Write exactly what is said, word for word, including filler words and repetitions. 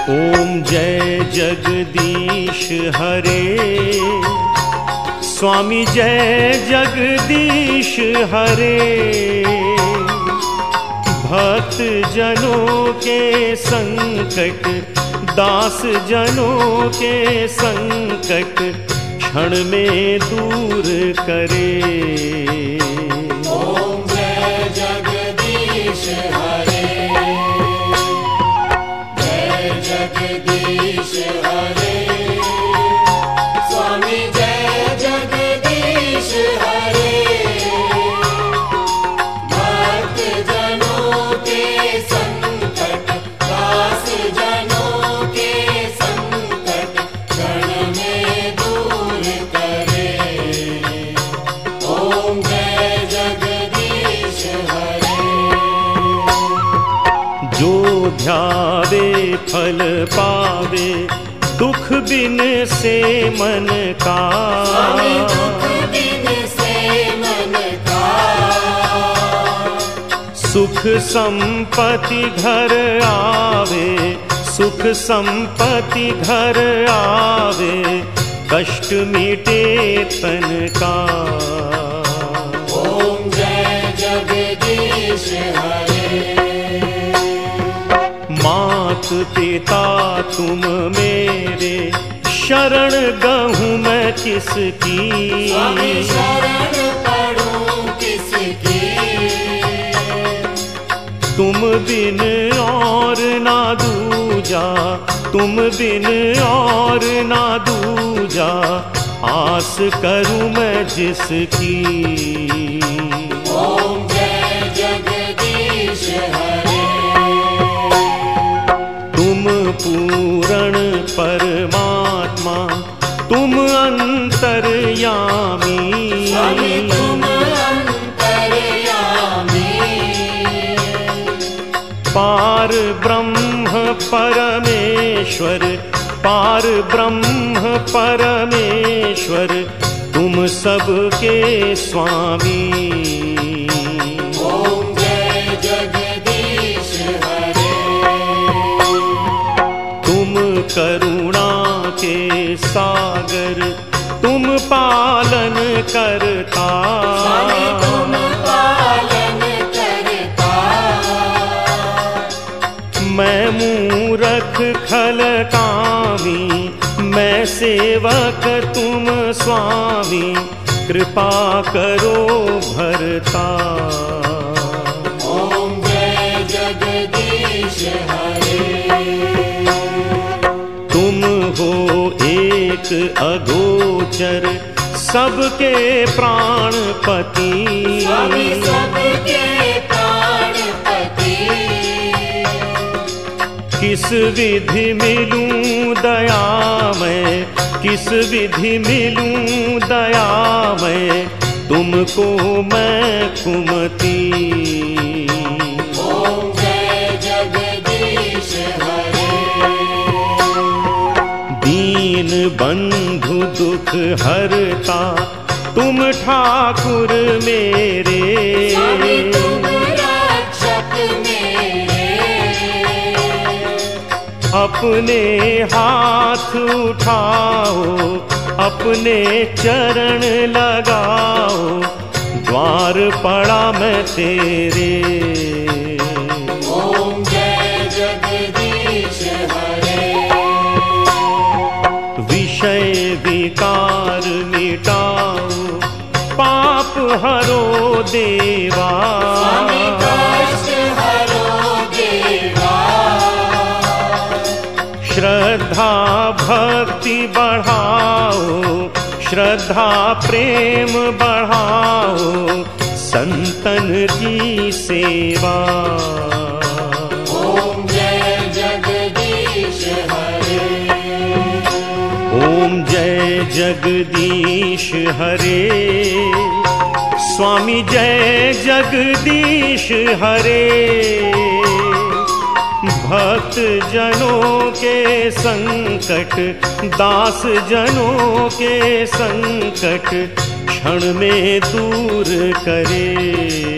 ओम जय जगदीश हरे, स्वामी जय जगदीश हरे। भक्त जनों के संकट, दास जनों के संकट क्षण में दूर करे। ओम जय जगदीश हरे, जय जगदीश हरे, स्वामी जय जगदीश हरे। भक्त जनों के संकट, दास जनों के संकट क्षण में दूर करे। ओम जय जगदीश हरे। जो ध्यावे फल पावे, दुख बिन से मन का। स्वामी दुख बिन से मन का। सुख संपत्ति घर आवे, सुख संपत्ति घर आवे, कष्ट मिटे तन का। ओम जय जगदीश हरे। मात पिता तुम मेरे, शरण गहूँ मैं किसकी। स्वामी शरण पढ़ूं किसकी। तुम बिन और ना दूजा, तुम बिन और ना दूजा, आस करूँ मैं जिसकी। ओम जय जगदीश हरे। तुम पूर्ण परमात्मा, तुम अंतर्यामी। स्वामी तुम अंतर्यामी। पार ब्रह्म परमेश्वर, पार ब्रह्म परमेश्वर, तुम सबके स्वामी। ओम जय जगदीश हरे। तुम करुणा के सागर, तुम पालन करता। स्वामी तुम पालन करता। मैं मूरख खल कामी, मैं सेवक तुम स्वामी, कृपा करो भरता। ओम जय जगदीश हरे। तुम हो एक अगोचर, सबके प्राणपति। स्वामी सबके प्राणपति। किस विधि मिलूं दया मैं, किस विधि मिलूं दया मैं, तुमको मैं कुमति। ओम जय जगदीश हरे। दीन बंधु दुख हरता, तुम ठाकुर मेरे। स्वामी तुम रक्षक मेरे। अपने हाथ उठाओ, अपने चरण लगाओ, द्वार पड़ा मैं तेरे। ओम जय जगदीश हरे। विषय विकार मिटाओ, पाप हरो देवा। स्वामी कष्ट हरो देवा। श्रद्धा भक्ति बढ़ाओ, श्रद्धा प्रेम बढ़ाओ, संतन की सेवा। ओम जय जगदीश हरे। ओम जय जगदीश हरे, स्वामी जय जगदीश हरे। भक्त जनों के संकट, दास जनों के संकट क्षण में दूर करे।